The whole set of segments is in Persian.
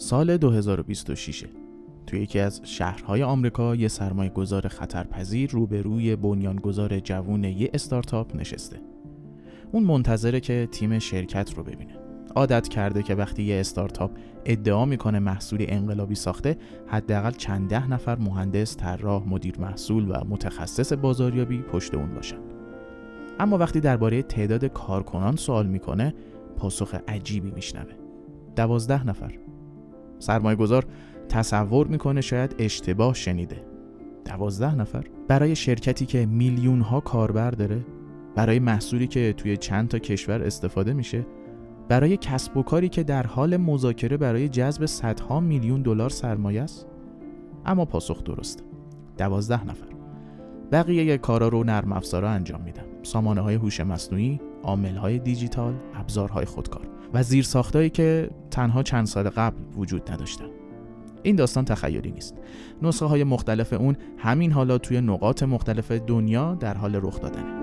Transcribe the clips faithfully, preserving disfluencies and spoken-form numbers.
سال دو هزار و بیست و شش توی یکی از شهرهای آمریکا یه سرمایه گذار خطرپذیر روبروی بنیانگذار جوون یه استارتاپ نشسته. اون منتظره که تیم شرکت رو ببینه. عادت کرده که وقتی یه استارتاپ ادعا میکنه محصولی انقلابی ساخته، حداقل چند ده نفر مهندس، طراح، مدیر محصول و متخصص بازاریابی پشت اون باشن. اما وقتی درباره تعداد کارکنان سوال میکنه، پاسخ عجیبی میشنوه. دوازده نفر. سرمایه گذار تصور میکنه شاید اشتباه شنیده. دوازده نفر برای شرکتی که میلیون ها کاربر داره، برای محصولی که توی چند تا کشور استفاده میشه، برای کسب و کاری که در حال مذاکره برای جذب صدها میلیون دلار سرمایه است. اما پاسخ درسته. دوازده نفر. بقیه کارا رو نرم افزارا انجام میدن. سامانه‌های هوش مصنوعی، عامل‌های دیجیتال، ابزارهای خودکار و زیرساختایی که تنها چند سال قبل وجود نداشتن. این داستان تخیلی نیست. نسخه های مختلف اون همین حالا توی نقاط مختلف دنیا در حال رخ دادنه.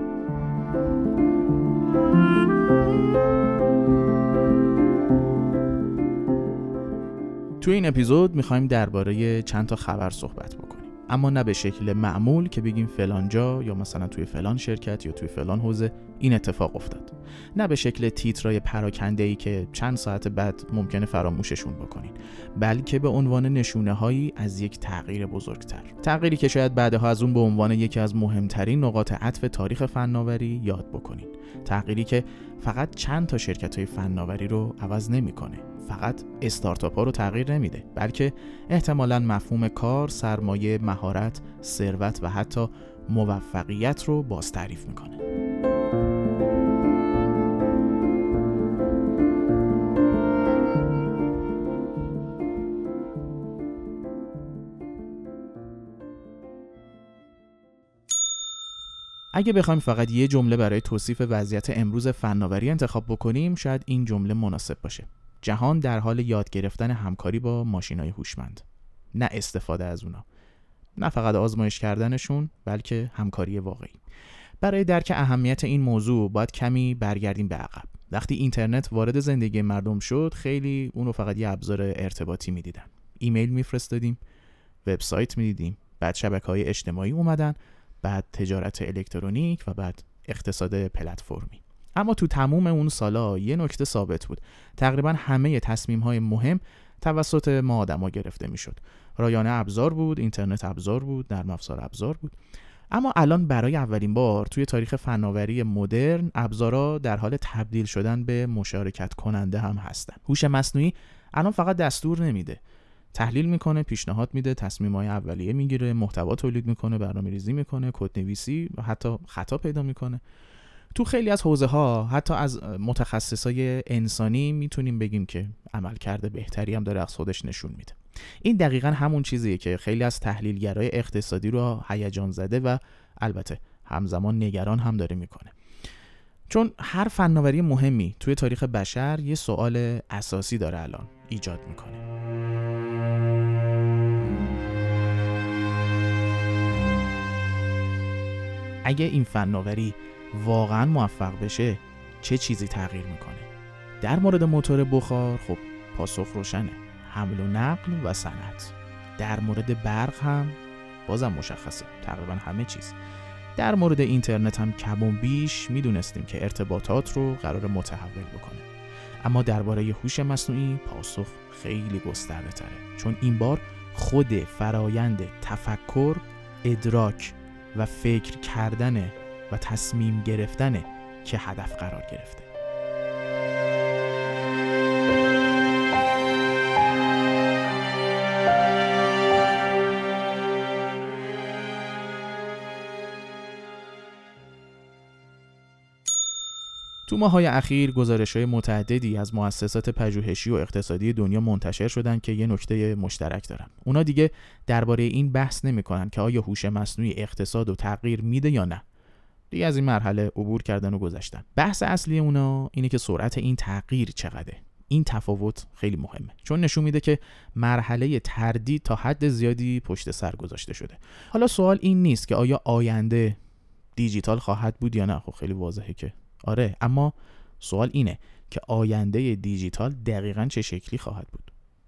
توی این اپیزود میخوایم درباره چند تا خبر صحبت بکنیم، اما نه به شکل معمول که بگیم فلان جا یا مثلا توی فلان شرکت یا توی فلان حوزه این اتفاق افتاد. نه به شکل تیترای پراکنده‌ای که چند ساعت بعد ممکنه فراموششون بکنین، بلکه به عنوان نشونه‌هایی از یک تغییر بزرگتر. تغییری که شاید بعدها از اون به عنوان یکی از مهمترین نقاط عطف تاریخ فناوری یاد بکنین. تغییری که فقط چند تا شرکت‌های فناوری رو عوض نمی‌کنه، فقط استارتاپ‌ها رو تغییر نمیده، بلکه احتمالاً مفهوم کار، سرمایه، مهارت، ثروت و حتی موفقیت رو باز تعریف می‌کنه. اگه بخوایم فقط یه جمله برای توصیف وضعیت امروز فناوری انتخاب بکنیم، شاید این جمله مناسب باشه. جهان در حال یاد گرفتن همکاری با ماشین‌های هوشمند، نه استفاده از اونا، نه فقط آزمایش کردنشون، بلکه همکاری واقعی. برای درک اهمیت این موضوع باید کمی برگردیم به عقب. وقتی اینترنت وارد زندگی مردم شد، خیلی اونو فقط یه ابزار ارتباطی می‌دیدن. ایمیل می‌فرستادیم، وبسایت می‌دیدیم، بعد شبکه‌های اجتماعی اومدن، بعد تجارت الکترونیک و بعد اقتصاد پلتفرمی. اما تو تموم اون سالا یه نکته ثابت بود. تقریبا همه تصمیم‌های مهم توسط ما آدم‌ها گرفته می‌شد. رایانه ابزار بود، اینترنت ابزار بود، نرم افزار ابزار بود. اما الان برای اولین بار توی تاریخ فناوری مدرن، ابزارها در حال تبدیل شدن به مشارکت کننده هم هستن. هوش مصنوعی الان فقط دستور نمیده، تحلیل میکنه، پیشنهاد میده، تصمیم‌های اولیه میگیره، محتوا تولید میکنه، برنامه‌ریزی میکنه، کدنویسی و حتی خطا پیدا میکنه. تو خیلی از حوزه‌ها حتی از متخصصای انسانی میتونیم بگیم که عملکرد بهتری هم داره از خودش نشون میده. این دقیقاً همون چیزیه که خیلی از تحلیلگرای اقتصادی رو هیجان زده و البته همزمان نگران هم داره میکنه. چون هر فناوری مهمی توی تاریخ بشر یه سوال اساسی داره الان ایجاد میکنه. اگه این فناوری واقعا موفق بشه، چه چیزی تغییر میکنه؟ در مورد موتور بخار خب پاسخ روشنه، حمل و نقل و صنعت. در مورد برق هم بازم مشخصه، تقریبا همه چیز. در مورد اینترنت هم کم و بیش میدونستیم که ارتباطات رو قرار متحول بکنه. اما درباره هوش مصنوعی پاسخ خیلی گسترده تره، چون این بار خود فرایند تفکر، ادراک و فکر کردن و تصمیم گرفتنه که هدف قرار گرفته. تو ماه‌های اخیر گزارش‌های متعددی از مؤسسات پژوهشی و اقتصادی دنیا منتشر شدن که یه نکته مشترک دارن. اونا دیگه درباره این بحث نمی‌کنن که آیا هوش مصنوعی اقتصاد رو تغییر میده یا نه. دیگه از این مرحله عبور کردن و گذشتن. بحث اصلی اونا اینه که سرعت این تغییر چقدره. این تفاوت خیلی مهمه، چون نشون میده که مرحله تردید تا حد زیادی پشت سر گذاشته شده. حالا سوال این نیست که آیا آینده دیجیتال خواهد بود یا نه. خب خیلی واضحه که آره، اما سوال اینه که آینده دیجیتال دقیقاً چه شکلی خواهد بود.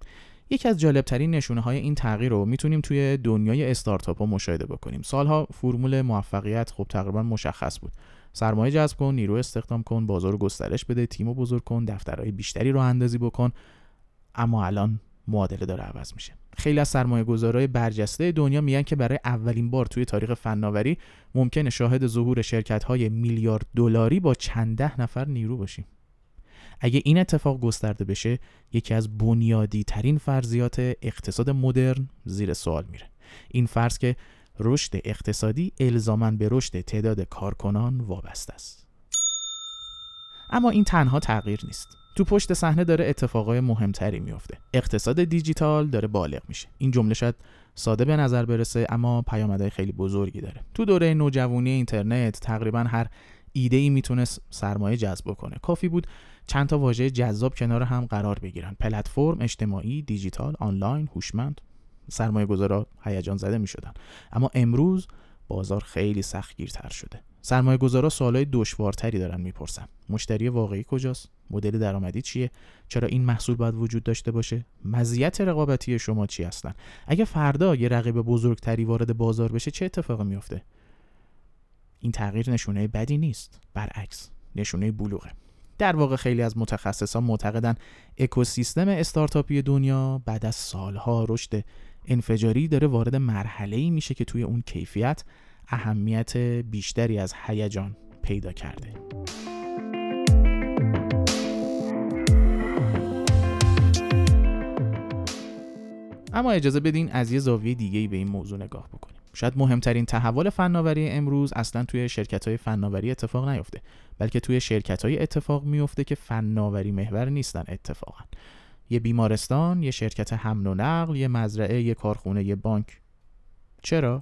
یکی از جالبترین نشونه‌های این تغییر رو میتونیم توی دنیای استارتاپ‌ها مشاهده بکنیم. سالها فرمول موفقیت خب تقریبا مشخص بود. سرمایه جذب کن، نیرو استخدام کن، بازار رو گسترش بده، تیم رو بزرگ کن، دفترهای بیشتری رو اندازی بکن. اما الان معادله داره عوض میشه. خیلی از سرمایه‌گذارای برجسته دنیا میگن که برای اولین بار توی تاریخ فناوری ممکنه شاهد ظهور شرکت‌های میلیارد دلاری با چند ده نفر نیرو باشیم. اگه این اتفاق گسترده بشه، یکی از بنیادی ترین فرضیات اقتصاد مدرن زیر سوال میره. این فرض که رشد اقتصادی الزاماً به رشد تعداد کارکنان وابسته است. اما این تنها تغییر نیست. تو پشت صحنه داره اتفاقای مهمتری میفته. اقتصاد دیجیتال داره بالغ میشه. این جمله شاید ساده به نظر برسه، اما پیامدهای خیلی بزرگی داره. تو دوره نوجوانی اینترنت تقریبا هر ایده‌ای میتونست سرمایه جذب کنه. کافی بود چند تا واژه جذاب کنار هم قرار بگیرن: پلتفرم، اجتماعی، دیجیتال، آنلاین، هوشمند. سرمایه‌گذارا هیجان زده میشدن. اما امروز بازار خیلی سختگیرتر شده. سرمایه‌گذارا سوالای دشوارتری دارن میپرسن. مشتری واقعی کجاست؟ مدل درآمدی چیه؟ چرا این محصول باید وجود داشته باشه؟ مزیت رقابتی شما چی هستن؟ اگه فردا یه رقیب بزرگتری وارد بازار بشه چه اتفاقی میفته؟ این تغییر نشونه بدی نیست، برعکس نشونه بلوغه. در واقع خیلی از متخصصان معتقدن اکوسیستم استارتاپی دنیا بعد از سالها رشد انفجاری داره وارد مرحله‌ای میشه که توی اون کیفیت اهمیت بیشتری از هیجان پیدا کرده. اما اجازه بدین از یه زاویه دیگه‌ای به این موضوع نگاه بکنیم. شاید مهمترین تحول فناوری امروز اصلا توی شرکت‌های فناوری اتفاق نیفته، بلکه توی شرکت‌های اتفاق میفته که فناوری محور نیستن. اتفاقا یه بیمارستان، یه شرکت حمل و نقل، یه مزرعه، یه کارخونه، یه بانک. چرا؟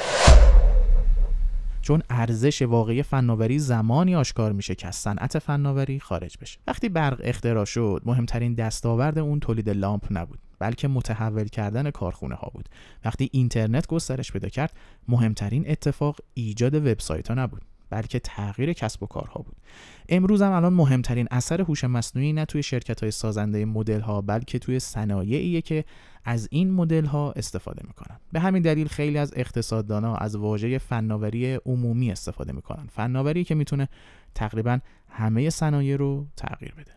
چون ارزش واقعی فناوری زمانی آشکار میشه که از صنعت فناوری خارج بشه. وقتی برق اختراع شد، مهمترین دستاورد اون تولید لامپ نبود، بلکه متحول کردن کارخونه ها بود. وقتی اینترنت گسترش پیدا کرد، مهمترین اتفاق ایجاد وبسایت ها نبود، بلکه تغییر کسب و کارها بود. امروز هم الان مهمترین اثر هوش مصنوعی نه توی شرکت‌های سازنده مدل ها، بلکه توی صنایعیه که از این مدل ها استفاده میکنن. به همین دلیل خیلی از اقتصاددانا از واژه فناوری عمومی استفاده میکنن. فناوری که میتونه تقریبا همه صنایع رو تغییر بده.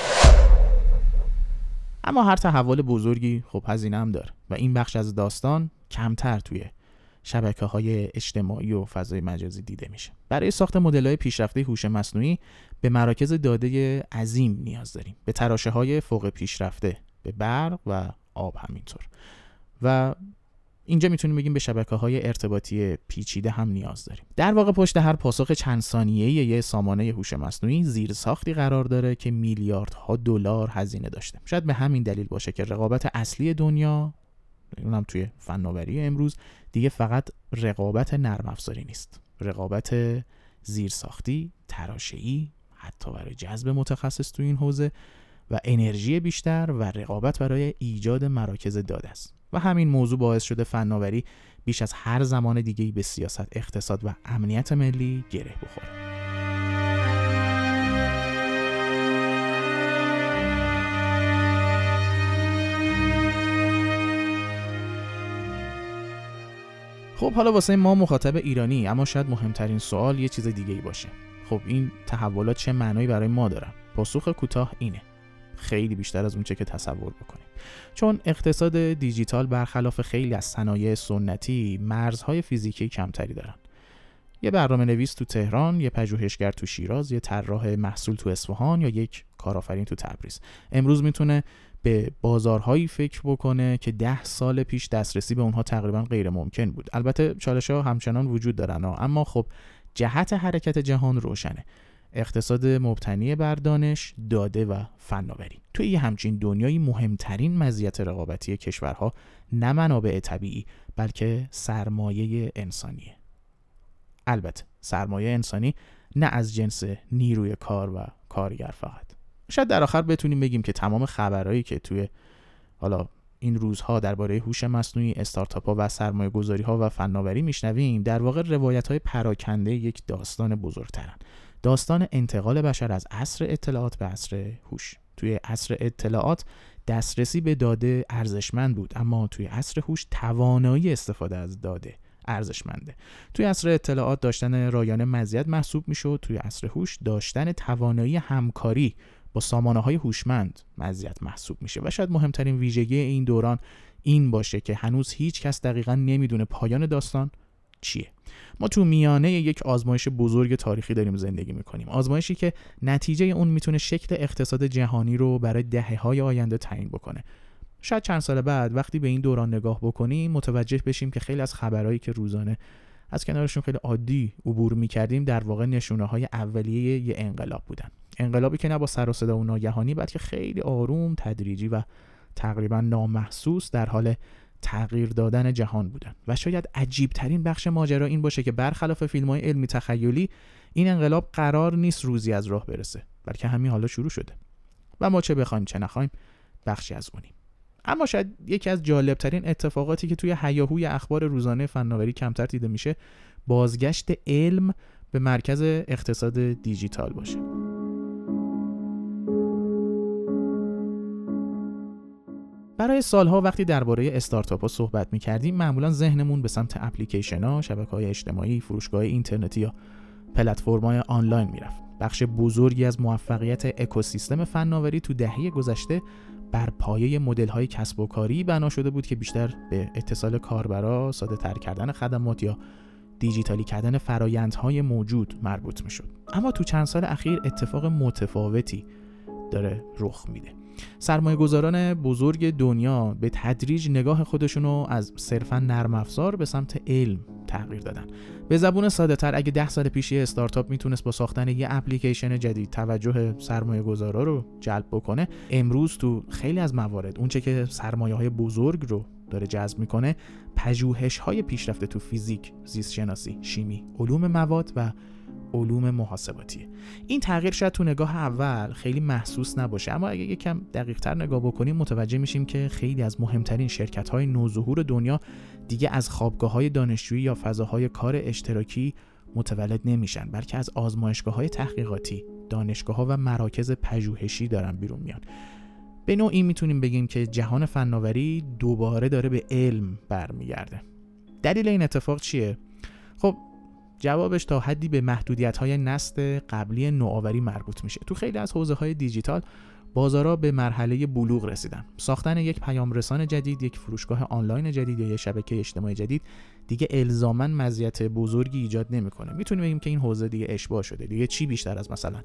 اما هر تحول بزرگی خب هزینه هم داره و این بخش از داستان کمتر توی شبکه‌های اجتماعی و فضای مجازی دیده میشه. برای ساخت مدل‌های پیشرفته هوش مصنوعی به مراکز داده عظیم نیاز داریم، به تراشه‌های فوق پیشرفته، به برق و آب همینطور. و اینجا میتونیم بگیم به شبکه‌های ارتباطی پیچیده هم نیاز داریم. در واقع پشت هر پاسخ چند ثانیه‌ای یه سامانه هوش مصنوعی زیرساختی قرار داره که میلیاردها دلار هزینه داشته. شاید به همین دلیل باشه که رقابت اصلی دنیا، اونم توی فناوری امروز، دیگه فقط رقابت نرم افزاری نیست. رقابت زیرساختی، تراشه‌ای، حتی برای جذب متخصص توی این حوزه و انرژی بیشتر و رقابت برای ایجاد مراکز داده است. و همین موضوع باعث شده فناوری بیش از هر زمان دیگه‌ای به سیاست، اقتصاد و امنیت ملی گره بخوره. خب حالا واسه ما مخاطب ایرانی، اما شاید مهمترین سوال یه چیز دیگه‌ای باشه. خب این تحولات چه معنایی برای ما دارن؟ پاسخ کوتاه اینه: خیلی بیشتر از اون چه که تصور بکنیم. چون اقتصاد دیجیتال برخلاف خیلی از صنایع سنتی مرزهای فیزیکی کمتری دارن. یه برنامه نویس تو تهران، یه پژوهشگر تو شیراز، یه طراح محصول تو اصفهان یا یک کارآفرین تو تبریز امروز میتونه به بازارهایی فکر بکنه که ده سال پیش دسترسی به اونها تقریبا غیر ممکن بود. البته چالش‌ها همچنان وجود دارن، اما خب جهت حرکت جهان روشنه: اقتصاد مبتنی بر دانش، داده و فناوری. توی یه همچین دنیایی مهمترین مزیت رقابتی کشورها نه منابع طبیعی، بلکه سرمایه انسانیه. البته سرمایه انسانی نه از جنس نیروی کار و کارگر فقط. شاید در آخر بتونیم بگیم که تمام خبرهایی که توی حالا این روزها درباره هوش مصنوعی، استارتاپ‌ها و سرمایه‌گذاری‌ها و فناوری میشنویم در واقع روایت‌های پراکنده یک داستان بزرگترن. داستان انتقال بشر از عصر اطلاعات به عصر هوش. توی عصر اطلاعات دسترسی به داده ارزشمند بود، اما توی عصر هوش توانایی استفاده از داده ارزشمنده. توی عصر اطلاعات داشتن رایانه مزیت محسوب میشد، توی عصر هوش داشتن توانایی همکاری با سامانه‌های هوشمند مزیت محسوب میشه. و شاید مهمترین ویژگی این دوران این باشه که هنوز هیچ کس دقیقاً نمیدونه پایان داستان چیه. ما تو میانه یک آزمایش بزرگ تاریخی داریم زندگی میکنیم، آزمایشی که نتیجه اون میتونه شکل اقتصاد جهانی رو برای دهه‌های آینده تعیین بکنه. شاید چند سال بعد وقتی به این دوران نگاه بکنیم متوجه بشیم که خیلی از خبرهایی که روزانه از کنارشون خیلی عادی عبور میکردیم در واقع نشونه‌های اولیه یه انقلاب بودن. انقلابی که نه با سر و صدا و ناگهانی، بلکه خیلی آروم، تدریجی و تقریبا نامحسوس در حال تغییر دادن جهان بودن. و شاید عجیب ترین بخش ماجرا این باشه که برخلاف فیلم‌های علمی تخیلی، این انقلاب قرار نیست روزی از راه برسه، بلکه همین حالا شروع شده و ما چه بخوایم چه نخوایم بخشی از اونیم. اما شاید یکی از جالبترین اتفاقاتی که توی هیاهوی اخبار روزانه فناوری کمتر دیده میشه، بازگشت علم به مرکز اقتصاد دیجیتال باشه. برای سالها وقتی درباره استارتاپ‌ها صحبت می‌کردیم، معمولاً ذهنمون به سمت اپلیکیشن‌ها، شبکه‌های اجتماعی، فروشگاه اینترنتی یا پلتفرم‌های آنلاین میرفت. بخش بزرگی از موفقیت اکوسیستم فناوری تو دهه گذشته بر پایه مدل‌های کسب و کاری بنا شده بود که بیشتر به اتصال کاربرا، ساده‌تر کردن خدمات یا دیجیتالی کردن فرآیندهای موجود مربوط می‌شد. اما تو چند سال اخیر اتفاق متفاوتی داره رخ میده. سرمایه‌گذاران بزرگ دنیا به تدریج نگاه خودشونو از صرفاً نرم افزار به سمت علم تغییر دادن. به زبون ساده‌تر، اگه ده سال پیش یه استارتاپ میتونست با ساختن یه اپلیکیشن جدید توجه سرمایه‌گذارا رو جلب بکنه، امروز تو خیلی از موارد اونچه که سرمایه‌های بزرگ رو داره جذب میکنه، پژوهش‌های پیشرفته تو فیزیک، زیست شناسی، شیمی، علوم مواد و علوم محاسباتیه. این تغییر شاید تو نگاه اول خیلی محسوس نباشه، اما اگه یکم دقیق‌تر نگاه بکنیم متوجه میشیم که خیلی از مهمترین شرکت‌های نوظهور دنیا دیگه از خوابگاه‌های دانشجویی یا فضاهای کار اشتراکی متولد نمیشن، بلکه از آزمایشگاه‌های تحقیقاتی، دانشگاه‌ها و مراکز پژوهشی دارن بیرون میان. به نوعی میتونیم بگیم که جهان فناوری دوباره داره به علم برمیگرده. دلیل این اتفاق چیه؟ خب جوابش تا حدی به محدودیت‌های نسل قبلی نوآوری مربوط میشه. تو خیلی از حوزه‌های دیجیتال بازارها به مرحله بلوغ رسیدن. ساختن یک پیام رسان جدید، یک فروشگاه آنلاین جدید یا یک شبکه اجتماعی جدید دیگه الزاماً مزیت بزرگی ایجاد نمیکنه. میتونیم بگیم که این حوزه دیگه اشباع شده. دیگه چی بیشتر از مثلا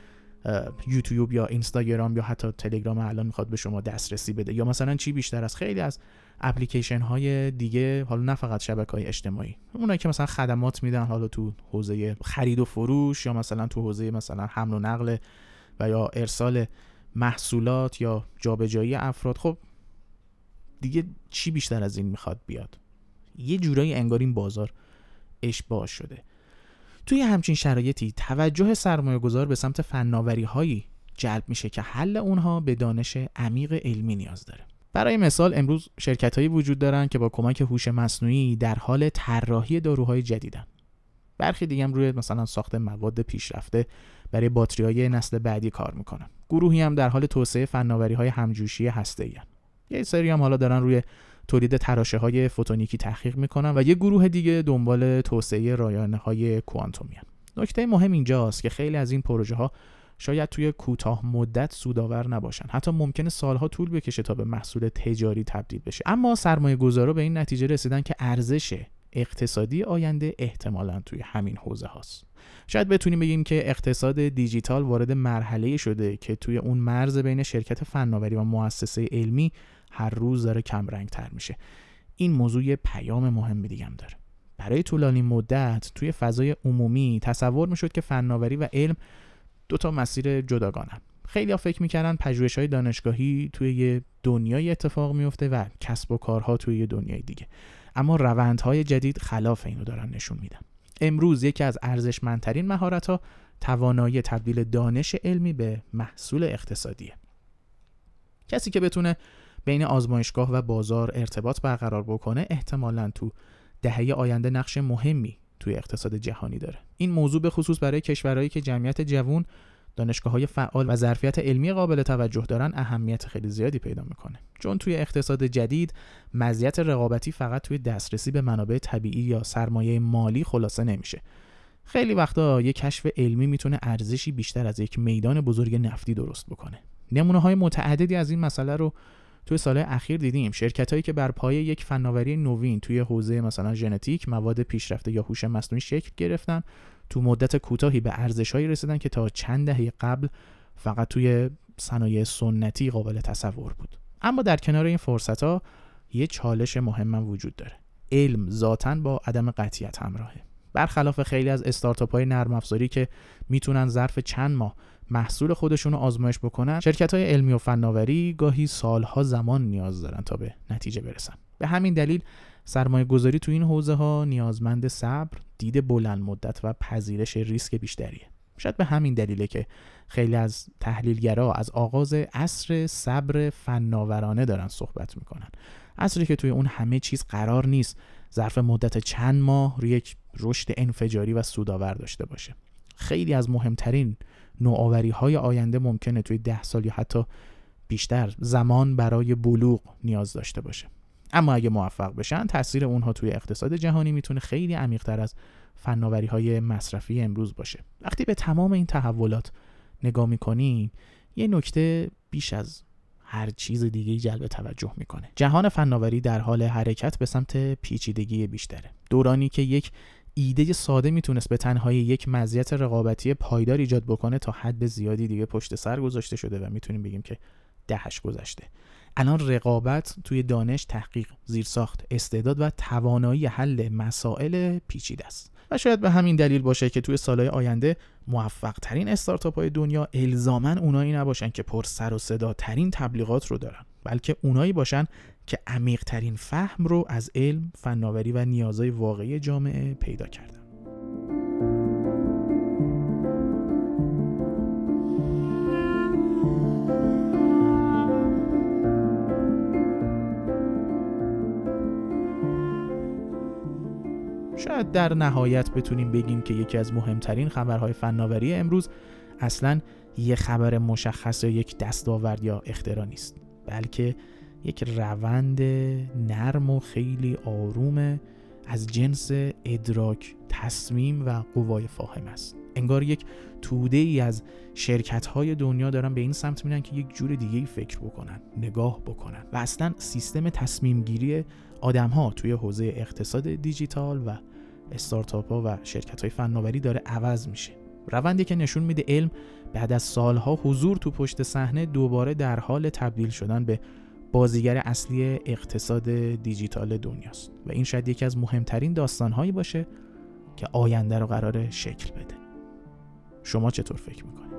یوتیوب یا اینستاگرام یا حتی تلگرام الان میخواد به شما دسترسی بده، یا مثلا چی بیشتر از خیلی از اپلیکیشن های دیگه، حالا نه فقط شبکه‌های اجتماعی، اونایی که مثلا خدمات میدن، حالا تو حوزه خرید و فروش یا مثلا تو حوزه مثلا حمل و نقل و یا ارسال محصولات یا جابجایی افراد. خب دیگه چی بیشتر از این میخواد بیاد؟ یه جورایی انگار این بازار اشباع شده. توی همچین شرایطی توجه سرمایه‌گذار به سمت فناوری‌هایی جلب میشه که حل اونها به دانش عمیق علمی نیاز داره. برای مثال امروز شرکت‌هایی وجود دارن که با کمک هوش مصنوعی در حال طراحی داروهای جدیدن. برخی دیگه هم روی مثلا ساخت مواد پیشرفته برای باتری‌های نسل بعدی کار میکنن. گروهی هم در حال توسعه فناوری‌های همجوشی هسته‌ای هستند. یه سری هم حالا دارن روی تولید تراشه‌های فوتونیکی تحقیق میکنن و یه گروه دیگه دنبال توسعه رایانه‌های کوانتومی هستند. نکته مهم اینجاست که خیلی از این پروژه‌ها شاید توی کوتاه مدت سودآور نباشن، حتی ممکنه سالها طول بکشه تا به محصول تجاری تبدیل بشه، اما سرمایه‌گذارا به این نتیجه رسیدن که ارزش اقتصادی آینده احتمالاً توی همین حوزه هاست. شاید بتونیم بگیم که اقتصاد دیجیتال وارد مرحله شده که توی اون مرز بین شرکت فناوری و مؤسسه علمی هر روز داره کم رنگ تر میشه. این موضوع یه پیام مهم دیگه هم داره. برای طولانی مدت توی فضای عمومی تصور میشد که فناوری و علم دو تا مسیر جداگانن. خیلی‌ها فکر می‌کردن پژوهش‌های دانشگاهی توی یه دنیای اتفاق میفته و کسب و کارها توی یه دنیای دیگه. اما روندهای جدید خلاف اینو دارن نشون میدن. امروز یکی از ارزشمندترین مهارت‌ها توانایی تبدیل دانش علمی به محصول اقتصادیه. کسی که بتونه بین آزمایشگاه و بازار ارتباط برقرار بکنه احتمالاً تو دهه آینده نقش مهمی توی اقتصاد جهانی داره. این موضوع به خصوص برای کشورهایی که جمعیت جوان دانشگاه‌های فعال و ظرفیت علمی قابل توجه دارن اهمیت خیلی زیادی پیدا میکنه، چون توی اقتصاد جدید مزیت رقابتی فقط توی دسترسی به منابع طبیعی یا سرمایه مالی خلاصه نمیشه. خیلی وقتا یک کشف علمی میتونه ارزشی بیشتر از یک میدان بزرگ نفتی درست بکنه. نمونه‌های متعددی از این مسئله رو توی سالهای اخیر دیدیم. شرکتایی که بر پایه یک فناوری نوین توی حوزه مثلا ژنتیک، مواد پیشرفته یا هوش مصنوعی شکل گرفتن، تو مدت کوتاهی به ارزش‌هایی رسیدن که تا چند دهه قبل فقط توی صنایع سنتی قابل تصور بود. اما در کنار این فرصت‌ها یه چالش مهم هم وجود داره. علم ذاتاً با عدم قطعیت همراهه. برخلاف خیلی از استارتاپ‌های نرم افزاری که میتونن ظرف چند ماه محصول خودشون رو آزمایش بکنن، شرکت‌های علمی و فناوری گاهی سالها زمان نیاز دارن تا به نتیجه برسن. به همین دلیل سرمایه گذاری تو این حوزه ها نیازمند صبر، دید بلند مدت و پذیرش ریسک بیشتریه. شاید به همین دلیله که خیلی از تحلیلگرا از آغاز عصر صبر فناورانه دارن صحبت میکنن. عصری که توی اون همه چیز قرار نیست ظرف مدت چند ماه روی یک رشد انفجاری و سودآور داشته باشه. خیلی از مهمترین نوآوری‌های آینده ممکنه توی ده سال یا حتی بیشتر زمان برای بلوغ نیاز داشته باشه. اما اگه موفق بشن، تاثیر اونها توی اقتصاد جهانی میتونه خیلی عمیق‌تر از فناوری‌های مصرفی امروز باشه. وقتی به تمام این تحولات نگاه می‌کنیم، یه نکته بیش از هر چیز دیگه‌ای جلب توجه میکنه. جهان فناوری در حال حرکت به سمت پیچیدگی بیشتره. دورانی که یک ایده ساده میتونست به تنهایی یک مزیت رقابتی پایدار ایجاد بکنه، تا حد زیادی دیگه پشت سر گذاشته شده و میتونیم بگیم که دهش گذشته. الان رقابت توی دانش، تحقیق، زیرساخت، استعداد و توانایی حل مسائل پیچیده است. و شاید به همین دلیل باشه که توی سالهای آینده موفق ترین استارتاپ های دنیا الزاماً اونایی نباشن که پر سر و صدا ترین تبلیغات رو دارن، بلکه اونایی باشن که عمیق ترین فهم رو از علم، فناوری و نیازهای واقعی جامعه پیدا کردن. شاید در نهایت بتونیم بگیم که یکی از مهمترین خبرهای فناوری امروز اصلاً یه خبر مشخص یا یک دستاورد یا اختراع نیست، بلکه یک روند نرم و خیلی آروم از جنس ادراک، تصمیم و قوای فاهم است. انگار یک توده ای از شرکت‌های دنیا دارن به این سمت میرن که یک جور دیگه‌ای فکر بکنن، نگاه بکنن و اصلا سیستم تصمیم گیری آدم‌ها توی حوزه اقتصاد دیجیتال و استارتاپ‌ها و شرکت‌های فناوری داره عوض میشه. روندی که نشون میده علم بعد از سالها حضور تو پشت صحنه دوباره در حال تبدیل شدن به بازیگر اصلی اقتصاد دیجیتال دنیاست و این شاید یکی از مهمترین داستان‌هایی باشه که آینده رو قراره شکل بده. شما چطور فکر میکنید؟